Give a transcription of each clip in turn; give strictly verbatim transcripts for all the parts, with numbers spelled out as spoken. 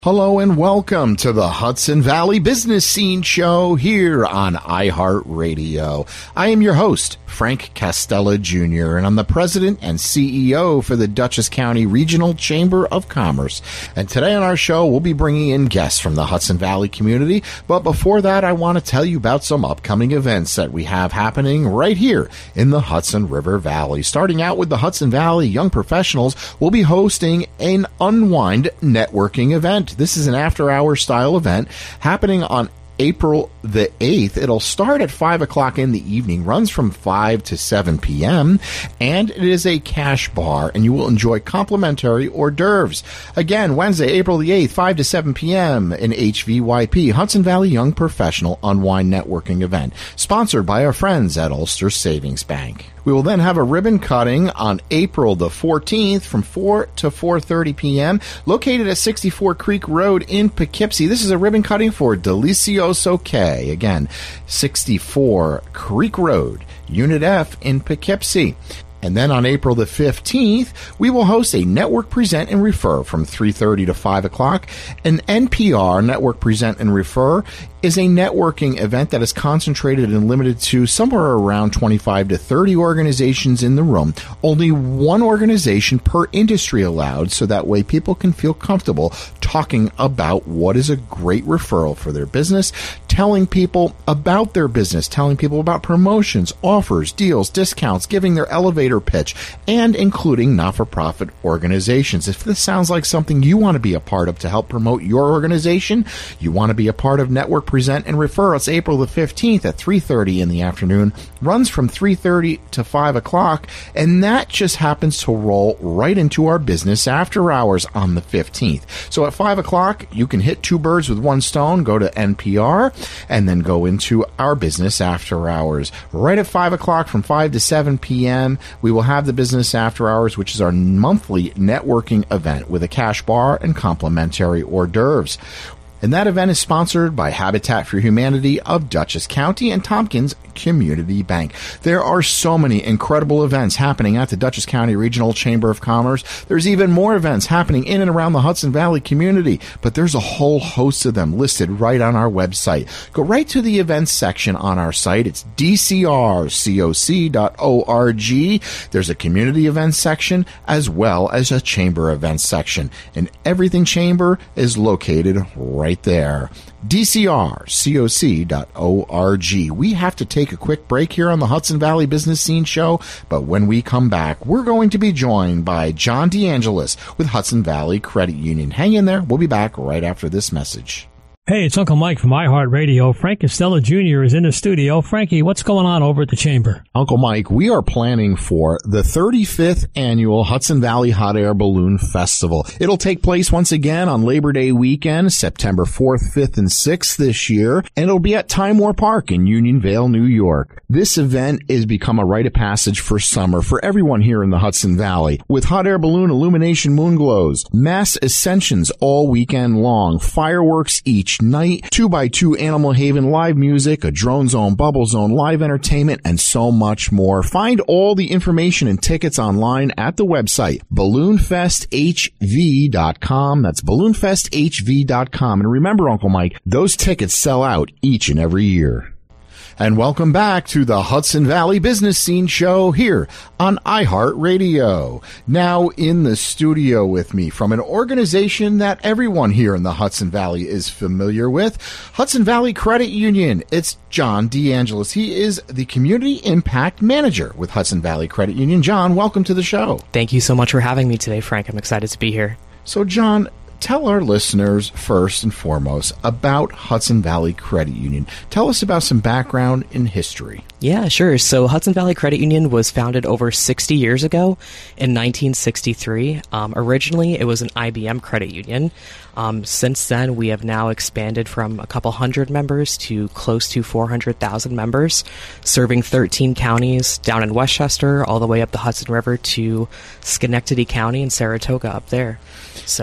Hello and welcome to the Hudson Valley Business Scene Show here on iHeartRadio. I am your host, Frank Castella Junior, and I'm the president and C E O for the Dutchess County Regional Chamber of Commerce. And today on our show, we'll be bringing in guests from the Hudson Valley community. But before that, I want to tell you about some upcoming events that we have happening right here in the Hudson River Valley. Starting out with the Hudson Valley Young Professionals, we'll be hosting an Unwind networking event. This is an after-hours style event happening on April the eighth. It'll start at five o'clock in the evening, runs from five to seven p.m., and it is a cash bar, and you will enjoy complimentary hors d'oeuvres. Again, Wednesday, April the eighth, five to seven p.m. in H V Y P, Hudson Valley Young Professional Unwind Networking Event, sponsored by our friends at Ulster Savings Bank. We will then have a ribbon cutting on April the fourteenth from four to four thirty p.m. located at sixty-four Creek Road in Poughkeepsie. This is a ribbon cutting for Delicioso K. Again, sixty-four Creek Road, Unit F in Poughkeepsie. And then on April the fifteenth, we will host a Network Present and Refer from three thirty to five o'clock. An N P R, Network Present and Refer, is a networking event that is concentrated and limited to somewhere around twenty-five to thirty organizations in the room. Only one organization per industry allowed, so that way people can feel comfortable talking about what is a great referral for their business, telling people about their business, telling people about promotions, offers, deals, discounts, giving their elevator pitch, and including not-for-profit organizations. If this sounds like something you want to be a part of to help promote your organization, you want to be a part of Network Present and Refer, it's April the fifteenth at three thirty in the afternoon, runs from three thirty to five o'clock, and that just happens to roll right into our business after hours on the fifteenth. So at five o'clock, you can hit two birds with one stone, go to N P R, and then go into our business after hours. Right at five o'clock from five to seven p.m., we will have the business after hours, which is our monthly networking event with a cash bar and complimentary hors d'oeuvres. And that event is sponsored by Habitat for Humanity of Dutchess County and Tompkins Community Bank. There are so many incredible events happening at the Dutchess County Regional Chamber of Commerce. There's even more events happening in and around the Hudson Valley community, but there's a whole host of them listed right on our website. Go right to the events section on our site. It's d c r coc dot org. There's a community events section as well as a chamber events section, and everything chamber is located right there. d c r coc dot org. We have to take a quick break here on the Hudson Valley Business Scene Show, but when we come back, we're going to be joined by John DeAngelis with Hudson Valley Credit Union. Hang in there. We'll be back right after this message. Hey, it's Uncle Mike from iHeartRadio. Frank Castella Junior is in the studio. Frankie, what's going on over at the Chamber? Uncle Mike, we are planning for the thirty-fifth Annual Hudson Valley Hot Air Balloon Festival. It'll take place once again on Labor Day weekend, September fourth, fifth, and sixth this year, and it'll be at Time War Park in Unionvale, New York. This event is become a rite of passage for summer for everyone here in the Hudson Valley, with hot air balloon illumination moon glows, mass ascensions all weekend long, fireworks each night, two by two Animal Haven live music, a drone zone, bubble zone, live entertainment, and so much more. Find all the information and tickets online at the website, balloon fest h v dot com. That's balloon fest h v dot com. And remember, Uncle Mike, those tickets sell out each and every year. And welcome back to the Hudson Valley Business Scene Show here on iHeartRadio. Now in the studio with me from an organization that everyone here in the Hudson Valley is familiar with, Hudson Valley Credit Union. It's John DeAngelis. He is the Community Impact Manager with Hudson Valley Credit Union. John, welcome to the show. Thank you so much for having me today, Frank. I'm excited to be here. So, John, tell our listeners first and foremost about Hudson Valley Credit Union. Tell us about some background in history. Yeah, sure. So Hudson Valley Credit Union was founded over sixty years ago in nineteen sixty-three. Um, originally, it was an I B M credit union. Um, since then, we have now expanded from a couple hundred members to close to four hundred thousand members, serving thirteen counties down in Westchester, all the way up the Hudson River to Schenectady County and Saratoga up there. So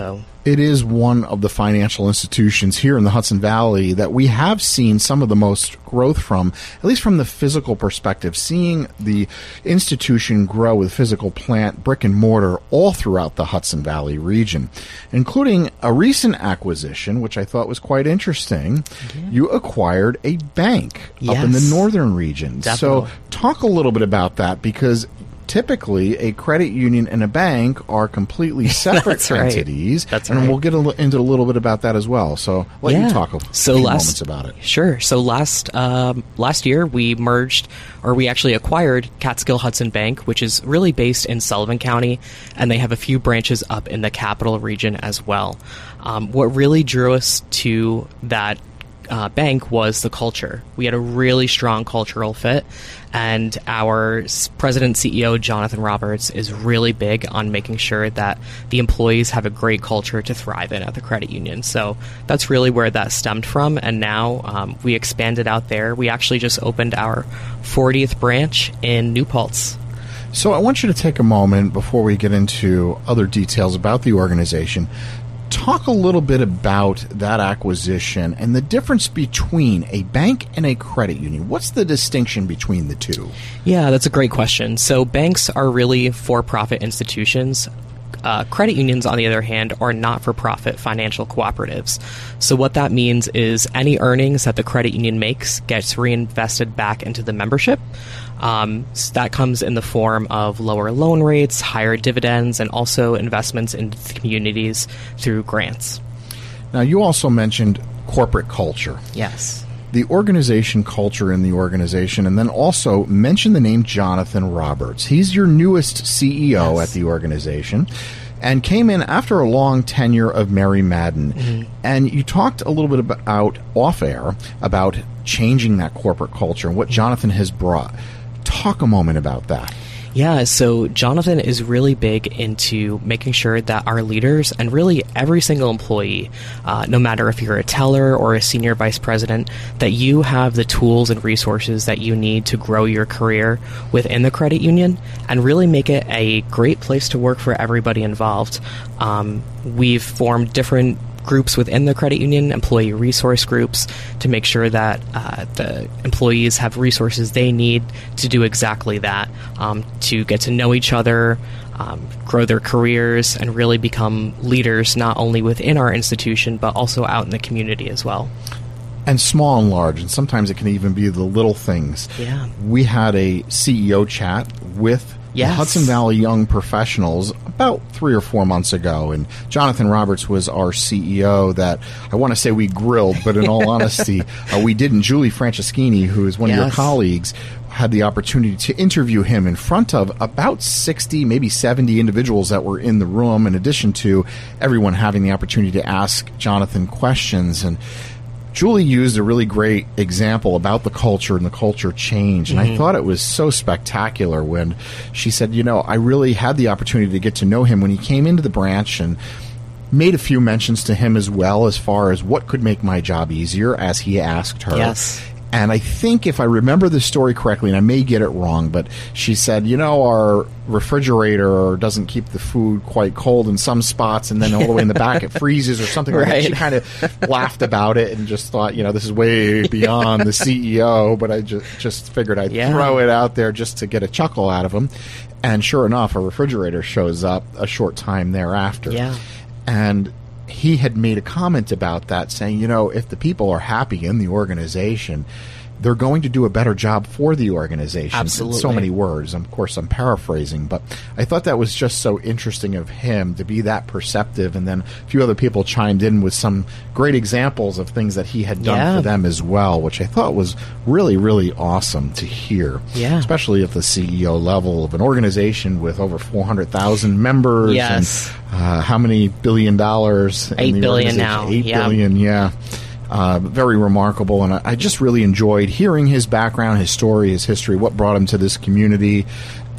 it is one of the financial institutions here in the Hudson Valley that we have seen some of the most growth from, at least from the physical perspective, seeing the institution grow with physical plant, brick and mortar all throughout the Hudson Valley region, including a recent acquisition, which I thought was quite interesting. Yeah. You acquired a bank yes. up in the northern region. Definitely. So talk a little bit about that, because typically a credit union and a bank are completely separate That's right. entities. That's and right. we'll get a, into a little bit about that as well. So let yeah. you talk a so few last, moments about it. Sure. So last um, last year we merged, or we actually acquired Catskill Hudson Bank, which is really based in Sullivan County, and they have a few branches up in the capital region as well. Um, what really drew us to that Uh, bank was the culture. We had a really strong cultural fit, and our president C E O, Jonathan Roberts, is really big on making sure that the employees have a great culture to thrive in at the credit union. So that's really where that stemmed from, and now um, we expanded out there. We actually just opened our fortieth branch in New Paltz. So I want you to take a moment before we get into other details about the organization. Talk a little bit about that acquisition and the difference between a bank and a credit union. What's the distinction between the two? Yeah, that's a great question. So banks are really for-profit institutions. Uh, credit unions, on the other hand, are not-for-profit financial cooperatives. So what that means is any earnings that the credit union makes gets reinvested back into the membership. Um, so that comes in the form of lower loan rates, higher dividends, and also investments in the communities through grants. Now, you also mentioned corporate culture. Yes. The organization culture in the organization, and then also mention the name Jonathan Roberts. He's your newest C E O yes. at the organization, and came in after a long tenure of Mary Madden. Mm-hmm. And you talked a little bit about, off air, about changing that corporate culture and what Jonathan has brought. Talk a moment about that. Yeah, so Jonathan is really big into making sure that our leaders, and really every single employee, uh, no matter if you're a teller or a senior vice president, that you have the tools and resources that you need to grow your career within the credit union and really make it a great place to work for everybody involved. Um, we've formed different groups within the credit union, employee resource groups, to make sure that uh, the employees have resources they need to do exactly that, um, to get to know each other, um, grow their careers, and really become leaders not only within our institution, but also out in the community as well. And small and large, and sometimes it can even be the little things. Yeah. We had a C E O chat with Yes. the Hudson Valley Young Professionals about three or four months ago, and Jonathan Roberts was our C E O that I want to say we grilled, but in all honesty, uh, we didn't. Julie Franceschini, who is one yes. of your colleagues, had the opportunity to interview him in front of about sixty, maybe seventy individuals that were in the room, in addition to everyone having the opportunity to ask Jonathan questions. And Julie used a really great example about the culture and the culture change, and mm-hmm. I thought it was so spectacular when she said, you know, I really had the opportunity to get to know him when he came into the branch, and made a few mentions to him as well as far as what could make my job easier, as he asked her. Yes. And I think if I remember the story correctly, and I may get it wrong, but she said, you know, our refrigerator doesn't keep the food quite cold in some spots, and then all the way in the back it freezes or something like right. that. She kind of laughed about it and just thought, you know, this is way beyond the C E O, but I just, just figured I'd yeah. throw it out there just to get a chuckle out of him. And sure enough, a refrigerator shows up a short time thereafter. Yeah. And he had made a comment about that, saying, you know, if the people are happy in the organization, they're going to do a better job for the organization. Absolutely. In so many words. Of course, I'm paraphrasing, but I thought that was just so interesting of him to be that perceptive. And then a few other people chimed in with some great examples of things that he had done yeah. for them as well, which I thought was really, really awesome to hear. Yeah. Especially at the C E O level of an organization with over four hundred thousand members. Yes. And uh, how many billion dollars? Eight in the billion organization? now. Eight yeah. billion, yeah. Uh, very remarkable, and I, I just really enjoyed hearing his background, his story, his history, what brought him to this community.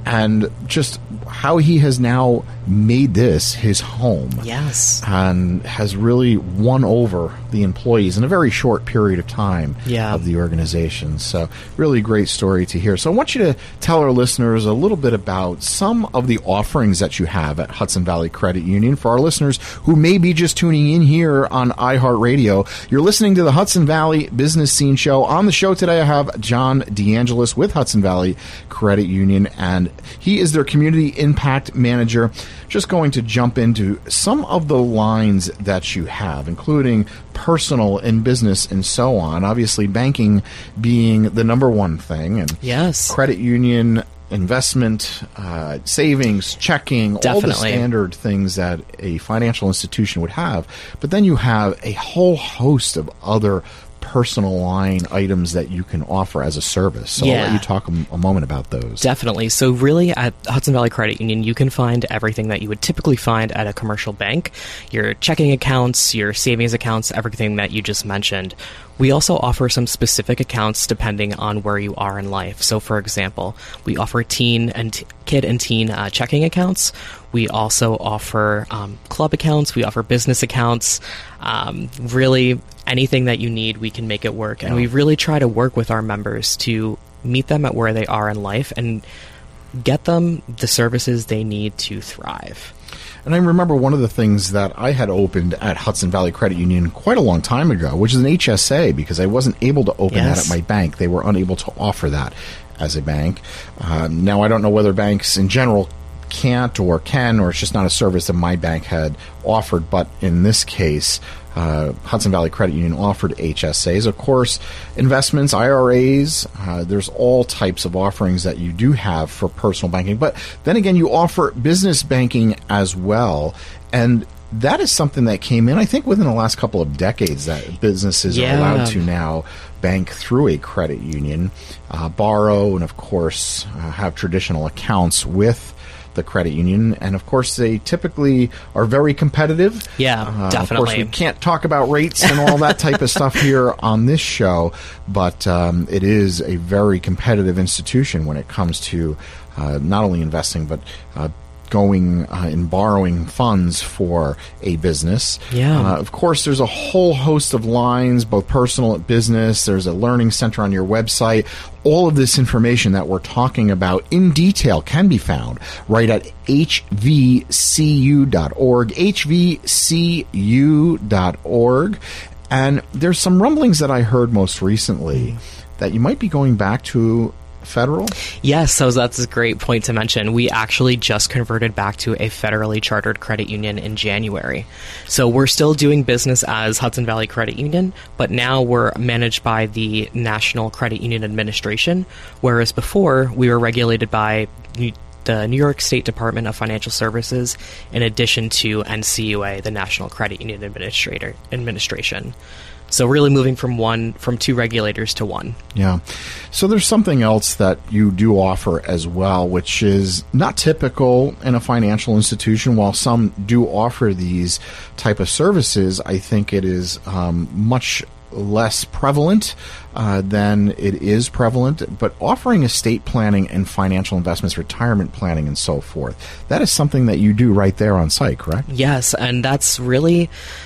and just how he has now made this his home. Yes. And has really won over the employees in a very short period of time yeah. of the organization. So really great story to hear. So I want you to tell our listeners a little bit about some of the offerings that you have at Hudson Valley Credit Union. For our listeners who may be just tuning in here on iHeartRadio, you're listening to the Hudson Valley Business Scene Show. On the show today, I have John DeAngelis with Hudson Valley Credit Union, and he is their Community Impact Manager. Just going to jump into some of the lines that you have, including personal and business and so on. Obviously, banking being the number one thing, and yes. credit union, investment, uh, savings, checking, Definitely. all the standard things that a financial institution would have. But then you have a whole host of other personal line items that you can offer as a service. So yeah. I'll let you talk a, a moment about those. Definitely. So really at Hudson Valley Credit Union, you can find everything that you would typically find at a commercial bank. Your checking accounts, your savings accounts, everything that you just mentioned. We also offer some specific accounts depending on where you are in life. So, for example, we offer teen and t- kid and teen uh, checking accounts. We also offer um, club accounts. We offer business accounts. Um, really, anything that you need, we can make it work. And we really try to work with our members to meet them at where they are in life and get them the services they need to thrive. And I remember one of the things that I had opened at Hudson Valley Credit Union quite a long time ago, which is an H S A, because I wasn't able to open yes. that at my bank. They were unable to offer that as a bank. Um, now, I don't know whether banks in general can't or can, or it's just not a service that my bank had offered. But in this case, uh, Hudson Valley Credit Union offered H S As. Of course, investments, I R As, uh, there's all types of offerings that you do have for personal banking. But then again, you offer business banking as well. And that is something that came in, I think, within the last couple of decades, that businesses yeah. are allowed to now bank through a credit union, uh, borrow, and of course, uh, have traditional accounts with the credit union. And of course, they typically are very competitive. Yeah, uh, definitely. Of course, we can't talk about rates and all that type of stuff here on this show, but um, it is a very competitive institution when it comes to uh, not only investing, but uh, going uh, and borrowing funds for a business. Yeah. Uh, of course, there's a whole host of lines, both personal and business. There's a learning center on your website. All of this information that we're talking about in detail can be found right at H V C U dot org, H V C U dot org. And there's some rumblings that I heard most recently that you might be going back to federal? Yes, so that's a great point to mention. We actually just converted back to a federally chartered credit union in January. So we're still doing business as Hudson Valley Credit Union, but now we're managed by the National Credit Union Administration, whereas before we were regulated by the New York State Department of Financial Services, in addition to N C U A, the National Credit Union Administrator Administration. So really moving from one, from two regulators to one. Yeah. So there's something else that you do offer as well, which is not typical in a financial institution. While some do offer these type of services, I think it is um, much less prevalent uh, than it is prevalent. But offering estate planning and financial investments, retirement planning, and so forth, that is something that you do right there on site, correct? Yes, and that's really...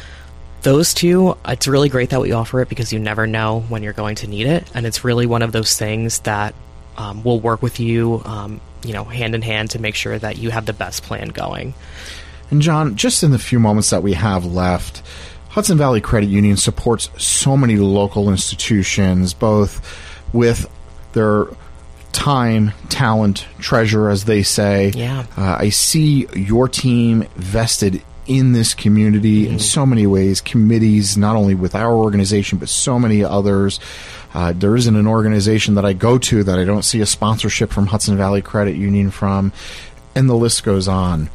Those two, it's really great that we offer it because you never know when you're going to need it. And it's really one of those things that um, will work with you, um, you know, hand in hand to make sure that you have the best plan going. And John, just in the few moments that we have left, Hudson Valley Credit Union supports so many local institutions, both with their time, talent, treasure, as they say. Yeah. Uh, I see your team vested in this community in so many ways, committees, not only with our organization, but so many others. Uh, there isn't an organization that I go to that I don't see a sponsorship from Hudson Valley Credit Union from, and the list goes on.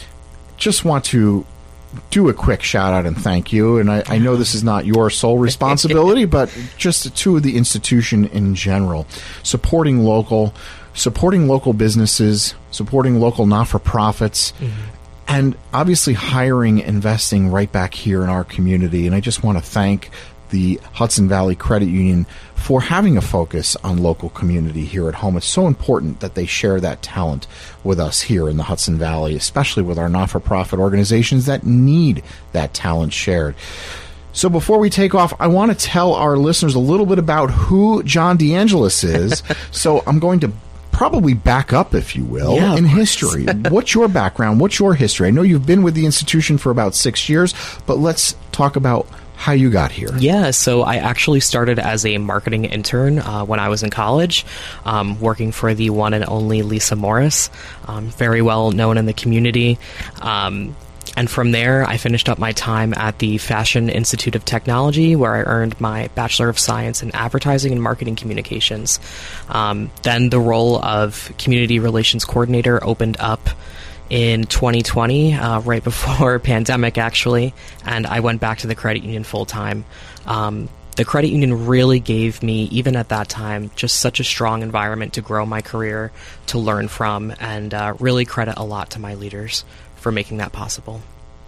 Just want to do a quick shout out and thank you. And I, I know this is not your sole responsibility, but just to the institution in general. Supporting local, supporting local businesses, supporting local not-for-profits, mm-hmm. and obviously hiring, investing right back here in our community. And I just want to thank the Hudson Valley Credit Union for having a focus on local community here at home. It's so important that they share that talent with us here in the Hudson Valley, especially with our not-for-profit organizations that need that talent shared. So before we take off, I want to tell our listeners a little bit about who John DeAngelis is. So I'm going to probably back up, if you will, yeah, in history. What's your background? What's your history? I know you've been with the institution for about six years, but let's talk about how you got here. Yeah, so I actually started as a marketing intern uh, when I was in college, um, working for the one and only Lisa Morris, um, very well known in the community. Um, And from there, I finished up my time at the Fashion Institute of Technology, where I earned my Bachelor of Science in Advertising and Marketing Communications. Um, then the role of Community Relations Coordinator opened up in twenty twenty, uh, right before pandemic, actually, and I went back to the credit union full-time. Um, the credit union really gave me, even at that time, just such a strong environment to grow my career, to learn from, and uh, really credit a lot to my leaders for making that possible.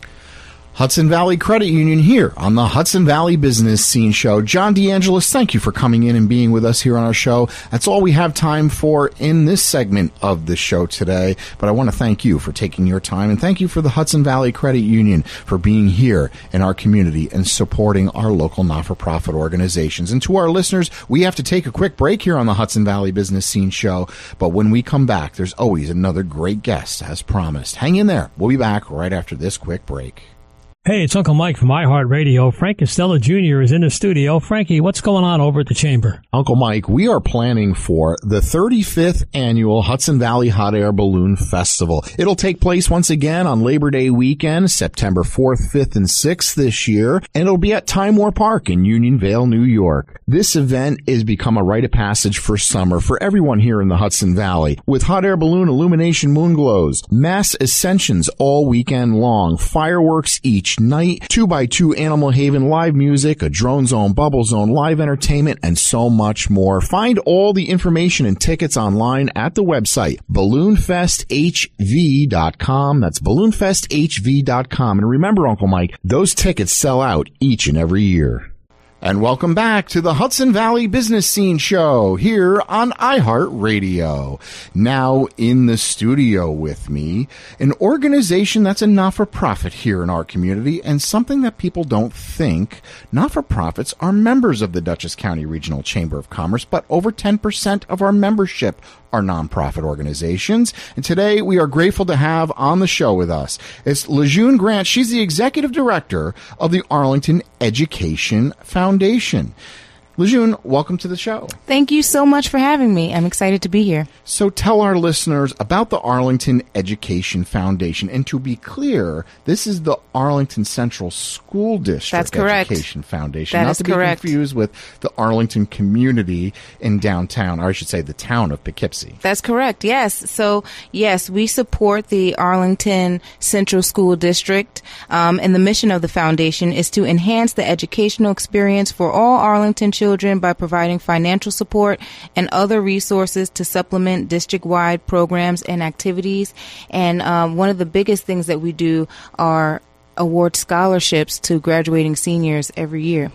Hudson Valley Credit Union here on the Hudson Valley Business Scene Show. John DeAngelis, thank you for coming in and being with us here on our show. That's all we have time for in this segment of the show today, but I want to thank you for taking your time, and thank you for the Hudson Valley Credit Union for being here in our community and supporting our local not-for-profit organizations. And to our listeners, we have to take a quick break here on the Hudson Valley Business Scene Show, but when we come back, there's always another great guest, as promised. Hang in there. We'll be back right after this quick break. Hey, it's Uncle Mike from iHeartRadio. Frank Costello Junior is in the studio. Frankie, what's going on over at the Chamber? Uncle Mike, we are planning for the thirty-fifth Annual Hudson Valley Hot Air Balloon Festival. It'll take place once again on Labor Day weekend, September fourth, fifth, and sixth this year, and it'll be at Time War Park in Unionvale, New York. This event is become a rite of passage for summer for everyone here in the Hudson Valley, with hot air balloon illumination moon glows, mass ascensions all weekend long, fireworks each night, two by two Animal Haven live music, a drone zone, bubble zone, live entertainment, and so much more. Find all the information and tickets online at the website balloon fest h v dot com. That's balloon fest h v dot com. And remember, Uncle Mike, those tickets sell out each and every year. And welcome back to the Hudson Valley Business Scene Show here on iHeartRadio. Now in the studio with me, an organization that's a not-for-profit here in our community, and something that people don't think. Not-for-profits are members of the Dutchess County Regional Chamber of Commerce, but over ten percent of our membership are nonprofit organizations. And today we are grateful to have on the show with us, it's Lejeune Grant. She's the executive director of the Arlington Education Foundation. Lejeune, welcome to the show. Thank you so much for having me. I'm excited to be here. So tell our listeners about the Arlington Education Foundation. And to be clear, this is the Arlington Central School District That's correct. Education Foundation. That Not is to be correct. confused with the Arlington community in downtown, or I should say the town of Poughkeepsie. That's correct, yes. So, yes, we support the Arlington Central School District, um, and the mission of the foundation is to enhance the educational experience for all Arlington children by providing financial support and other resources to supplement district-wide programs and activities. And um, one of the biggest things that we do are award scholarships to graduating seniors every year.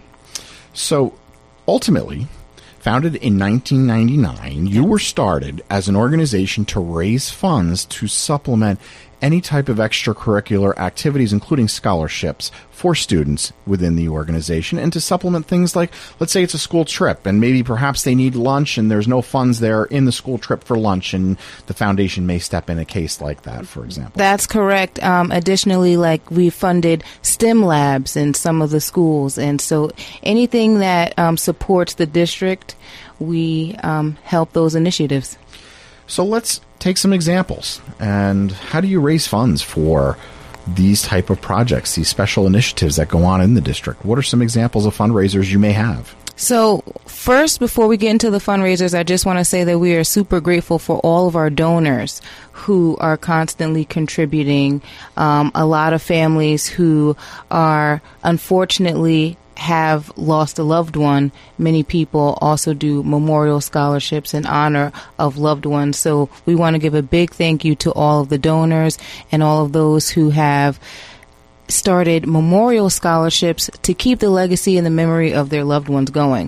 So, ultimately, founded in nineteen ninety-nine, you were started as an organization to raise funds to supplement any type of extracurricular activities, including scholarships for students within the organization, and to supplement things like, let's say it's a school trip, and maybe perhaps they need lunch and there's no funds there in the school trip for lunch, and the foundation may step in a case like that, for example. That's correct. Um, additionally, like we funded STEM labs in some of the schools, and so anything that um, supports the district, we um, help those initiatives. So let's take some examples. And how do you raise funds for these type of projects, these special initiatives that go on in the district? What are some examples of fundraisers you may have? So first, before we get into the fundraisers, I just want to say that we are super grateful for all of our donors who are constantly contributing. Um, a lot of families who are unfortunately have lost a loved one. Many people also do memorial scholarships in honor of loved ones. So we want to give a big thank you to all of the donors and all of those who have started memorial scholarships to keep the legacy and the memory of their loved ones going.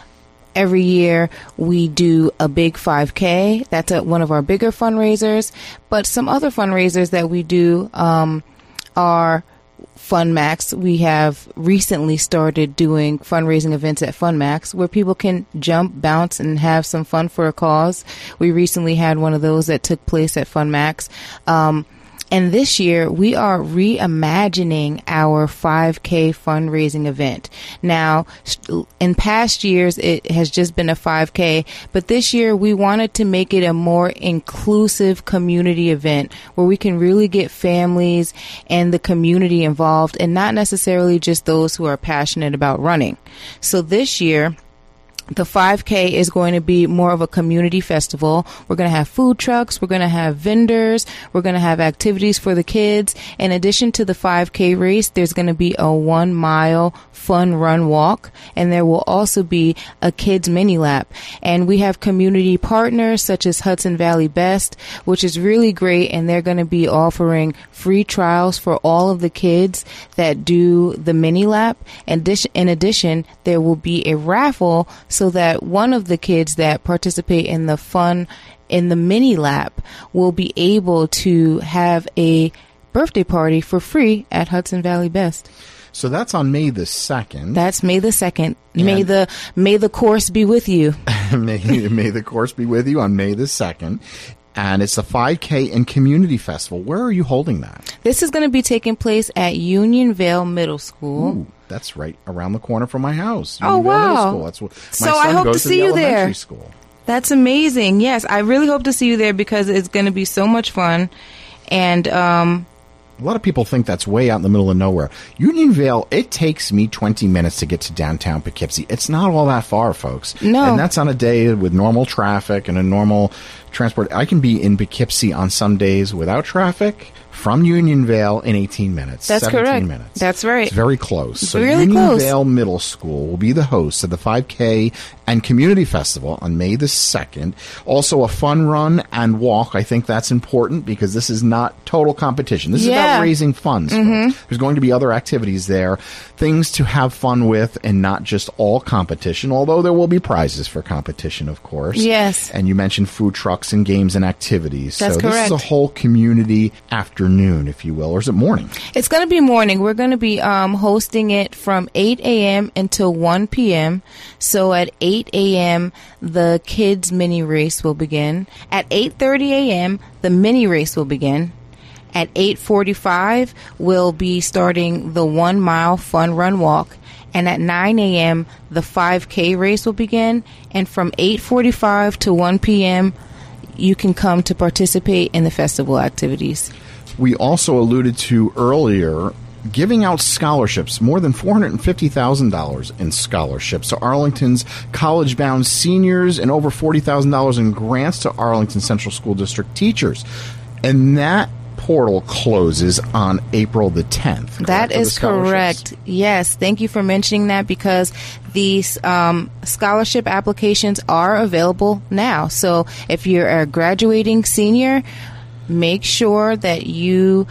Every year we do a big five K. That's a, one of our bigger fundraisers. But some other fundraisers that we do um, are FunMax. We have recently started doing fundraising events at FunMax where people can jump, bounce, and have some fun for a cause. We recently had one of those that took place at FunMax. Um, And this year, we are reimagining our five K fundraising event. Now, in past years, it has just been a five K, but this year we wanted to make it a more inclusive community event where we can really get families and the community involved and not necessarily just those who are passionate about running. So this year, the five K is going to be more of a community festival. We're going to have food trucks. We're going to have vendors. We're going to have activities for the kids. In addition to the five K race, there's going to be a one mile fun run walk, and there will also be a kids mini lap. And we have community partners such as Hudson Valley Best, which is really great, and they're going to be offering free trials for all of the kids that do the mini lap. And in addition, there will be a raffle so that one of the kids that participate in the fun in the mini lap will be able to have a birthday party for free at Hudson Valley Best. So that's on May the second. That's May the second. May the May the course be with you. may, may the course be with you on May the second. And it's the five K and Community Festival. Where are you holding that? This is going to be taking place at Unionvale Middle School. Ooh, that's right around the corner from my house. Oh, Unionvale wow. Middle School. That's what, my so son I hope goes to see the you elementary there. School. That's amazing. Yes, I really hope to see you there because it's going to be so much fun. And um a lot of people think that's way out in the middle of nowhere. Unionvale, it takes me twenty minutes to get to downtown Poughkeepsie. It's not all that far, folks. No. And that's on a day with normal traffic and a normal transport. I can be in Poughkeepsie on some days without traffic from Unionvale in eighteen minutes. That's seventeen correct. minutes. That's right. It's very close. It's so really Unionvale close. Middle School will be the host of the five K and Community Festival on May the second. Also a fun run and walk. I think that's important because this is not total competition. This Yeah. is about raising funds. Mm-hmm. There's going to be other activities there, things to have fun with and not just all competition, although there will be prizes for competition, of course. Yes. And you mentioned food trucks and games and activities. That's so correct. this is a whole community afternoon, if you will, or is it morning? It's going to be morning. We're going to be um, hosting it from eight a.m. until one p.m. So at eight a.m., the kids' mini race will begin. At eight thirty a.m., the mini race will begin. At eight forty-five, we'll be starting the one-mile fun run walk. And at nine a.m., the five K race will begin. And from eight forty-five to one p.m., you can come to participate in the festival activities. We also alluded to earlier giving out scholarships, more than four hundred fifty thousand dollars in scholarships to Arlington's college-bound seniors and over forty thousand dollars in grants to Arlington Central School District teachers. And that portal closes on April the tenth. That is correct. Yes. Thank you for mentioning that because these um, scholarship applications are available now. So if you're a graduating senior, make sure that you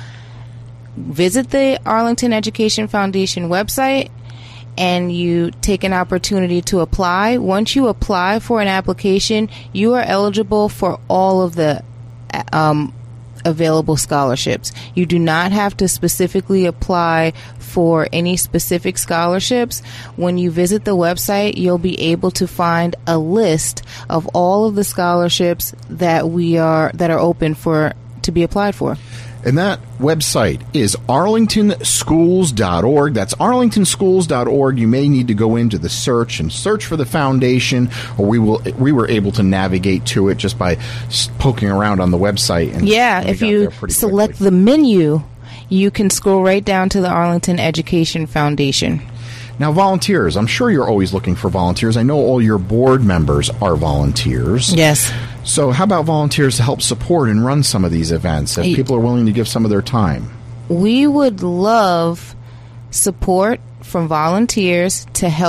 visit the Arlington Education Foundation website and you take an opportunity to apply. Once you apply for an application, you are eligible for all of the um, available scholarships. You do not have to specifically apply for any specific scholarships. When you visit the website, you'll be able to find a list of all of the scholarships that we are that are open for to be applied for. And that website is arlington schools dot org. That's arlington schools dot org. You may need to go into the search and search for the foundation, or we will we were able to navigate to it just by poking around on the website. And yeah, we if got you there pretty select quickly. the menu, you can scroll right down to the Arlington Education Foundation. Now, volunteers. I'm sure you're always looking for volunteers. I know all your board members are volunteers. Yes. So how about volunteers to help support and run some of these events if people are willing to give some of their time? We would love support from volunteers to help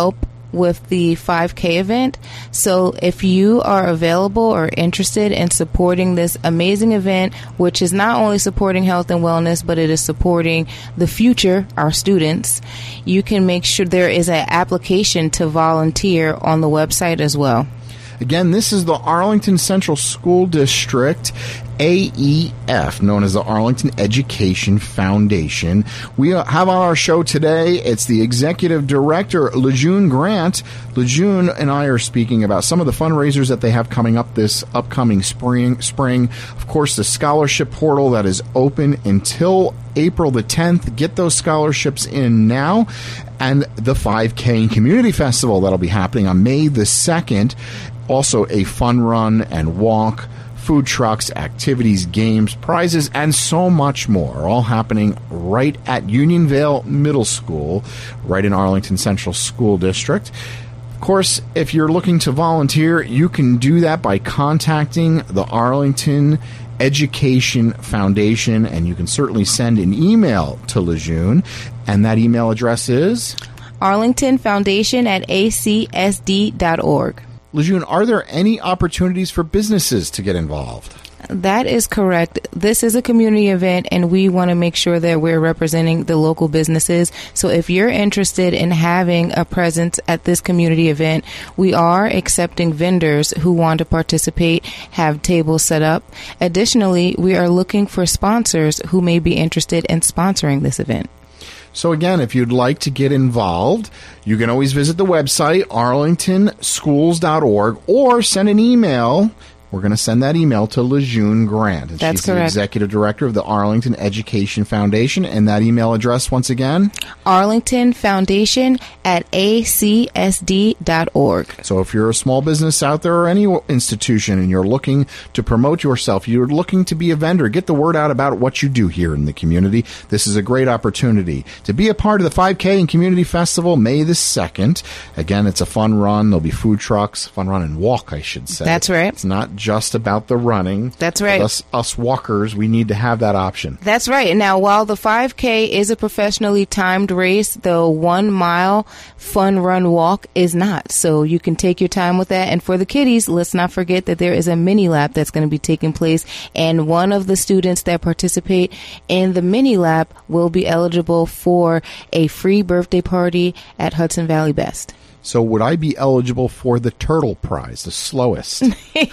with the five K event. So if you are available or interested in supporting this amazing event, which is not only supporting health and wellness, but it is supporting the future, our students, you can make sure there is an application to volunteer on the website as well. Again, this is the Arlington Central School District, A E F, known as the Arlington Education Foundation. We have on our show today, it's the Executive Director, Lejeune Grant. Lejeune and I are speaking about some of the fundraisers that they have coming up this upcoming spring. Spring, Of course, the scholarship portal that is open until April the tenth. Get those scholarships in now. And the five K Community Festival that'll be happening on May the second. Also a fun run and walk, food trucks, activities, games, prizes, and so much more, all happening right at Unionvale Middle School, right in Arlington Central School District. Of course, if you're looking to volunteer, you can do that by contacting the Arlington Education Foundation, and you can certainly send an email to Lejeune, and that email address is Arlington Foundation at A C S D dot org. Lejeune, are there any opportunities for businesses to get involved? That is correct. This is a community event, and we want to make sure that we're representing the local businesses. So if you're interested in having a presence at this community event, we are accepting vendors who want to participate, have tables set up. Additionally, we are looking for sponsors who may be interested in sponsoring this event. So again, if you'd like to get involved, you can always visit the website, arlington schools dot org, or send an email. We're going to send that email to Lejeune Grant. And That's she's correct. the Executive Director of the Arlington Education Foundation. And that email address, once again? Arlington Foundation at A C S D dot org. So if you're a small business out there or any institution and you're looking to promote yourself, you're looking to be a vendor, get the word out about what you do here in the community, this is a great opportunity to be a part of the five K and Community Festival May the second. Again, it's a fun run. There'll be food trucks, fun run and walk, I should say. That's right. It's not just about the running. That's right. Us, us walkers, we need to have that option. That's right. Now, while the five K is a professionally timed race, the one mile fun run walk is not. So you can take your time with that. And for the kiddies, let's not forget that there is a mini lap that's going to be taking place. And one of the students that participate in the mini lap will be eligible for a free birthday party at Hudson Valley Best. So would I be eligible for the turtle prize, the slowest?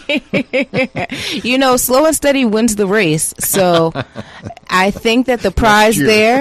You know, slow and steady wins the race. So I think that the prize there.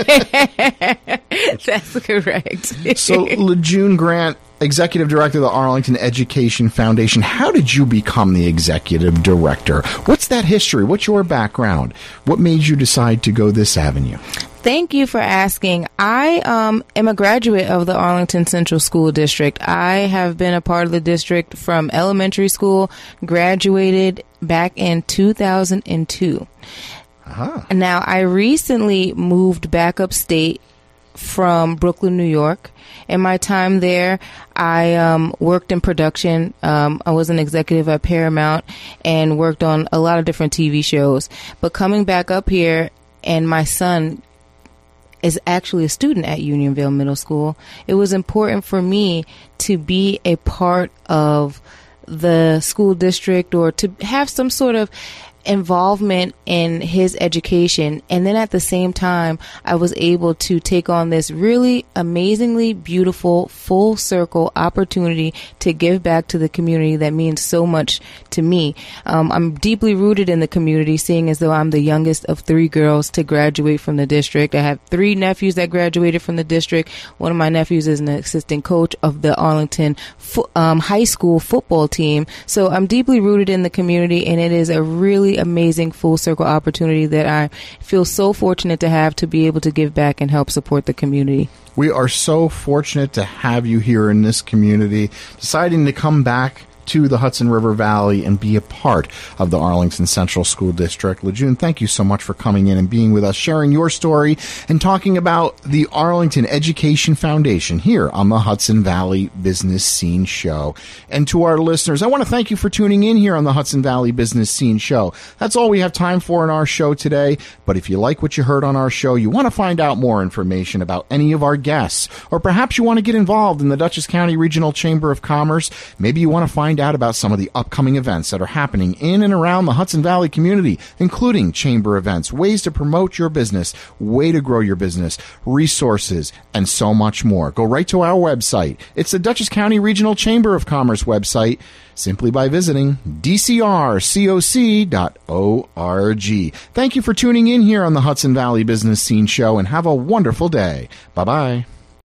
That's correct. So Lejeune Grant, Executive Director of the Arlington Education Foundation, how did you become the Executive Director? What's that history? What's your background? What made you decide to go this avenue? Thank you for asking. I um, am a graduate of the Arlington Central School District. I have been a part of the district from elementary school, graduated back in two thousand two. Uh-huh. Now, I recently moved back upstate from Brooklyn, New York. In my time there, I um, worked in production. Um, I was an executive at Paramount and worked on a lot of different T V shows. But coming back up here, and my son is actually a student at Unionvale Middle School, it was important for me to be a part of the school district or to have some sort of involvement in his education. And then at the same time, I was able to take on this really amazingly beautiful full circle opportunity to give back to the community that means so much to me. Um, I'm deeply rooted in the community, seeing as though I'm the youngest of three girls to graduate from the district. I have three nephews that graduated from the district. One of my nephews is an assistant coach of the Arlington fo- um, high school football team. So I'm deeply rooted in the community, and it is a really amazing full circle opportunity that I feel so fortunate to have to be able to give back and help support the community. We are so fortunate to have you here in this community, deciding to come back to the Hudson River Valley and be a part of the Arlington Central School District. Lejeune, thank you so much for coming in and being with us, sharing your story and talking about the Arlington Education Foundation here on the Hudson Valley Business Scene Show. And to our listeners, I want to thank you for tuning in here on the Hudson Valley Business Scene Show. That's all we have time for in our show today. But if you like what you heard on our show, you want to find out more information about any of our guests, or perhaps you want to get involved in the Dutchess County Regional Chamber of Commerce, maybe you want to find out about some of the upcoming events that are happening in and around the Hudson Valley community, including chamber events, ways to promote your business, way to grow your business, resources, and so much more. Go right to our website. It's the Dutchess County Regional Chamber of Commerce website, simply by visiting d c r coc dot org. Thank you for tuning in here on the Hudson Valley Business Scene Show, and have a wonderful day. Bye-bye.